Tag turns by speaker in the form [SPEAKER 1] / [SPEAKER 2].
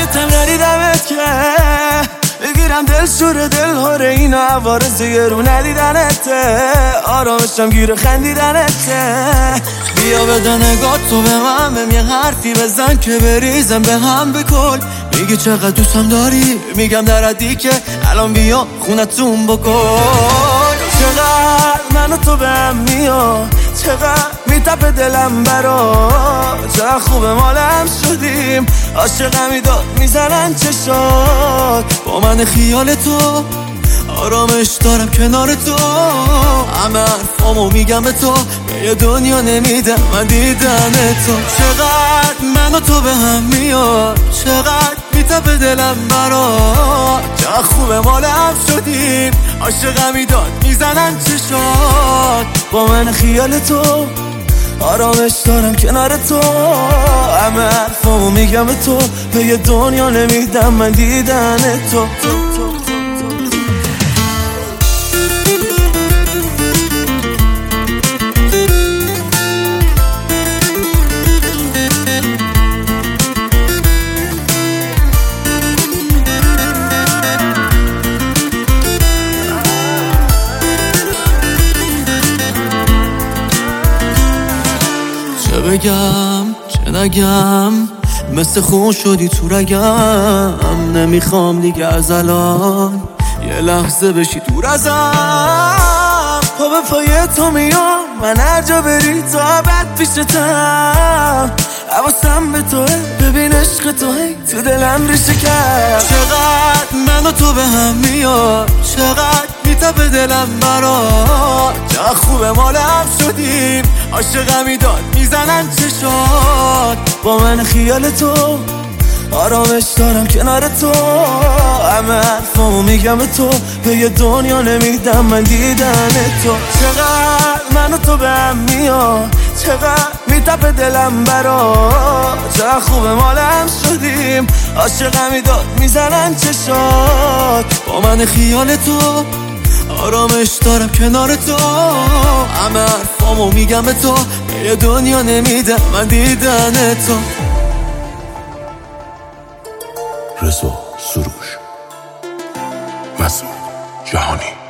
[SPEAKER 1] ندیدتم ندیدمت که بگیرم دل شور دل هاره اینا عوارض رو ندیدنته آرامشم گیر خندیدنته بیا بده نگاه تو به من یه حرفی بزن که بریزم به هم بکن میگی چقدر دوستم داری میگم در حدی که الان بیا خونتون بکن چقدر من و تو به هم میاد چقدر میتپه دلم برا چقدر خوبه مالم شدیم عاشقمی داد میزنن چشات با من خیال تو آرامش دارم کنار تو همه حرفامو میگم به تو به یه دنیا نمیدم من دیدن تو چقدر من و تو به هم میاد چقدر میتپه دلم برا چقدر خوبه مالم شدیم عاشقمی داد میزنن چشات با من خیال تو آرامش دارم کنار تو همه حرفامو میگم به تو به یه دنیا نمیدم من دیدن تو چه بگم چه نگم مثل خون شدی تو رگم نمیخوام دیگه از الان یه لحظه بشی دور ازم پا به پای تو میام من هر جا بری تا ابد پیشتم حواسم به توه ببین عشق تو هی تو دلم ریشه کرد چقدر من و تو به هم میاد چقدر میتپه دلم برات چقدر خوبه مالم شدیم عاشقمی داد میزنن چشات با من خیال تو آرامش دارم کنار تو همه حرفامو میگم به تو به یه دنیا نمیدم من دیدن تو چقدر من و تو به هم میاد چقدر میتپه دلم برات چقدر خوبه مالم شدیم عاشقمی داد میزنن چشات با من خیال تو آرامش دارم کنار تو همه حرفامو میگم به تو به یه دنیا نمیدم من دیدن تو
[SPEAKER 2] رضا سروش مسعود جهانی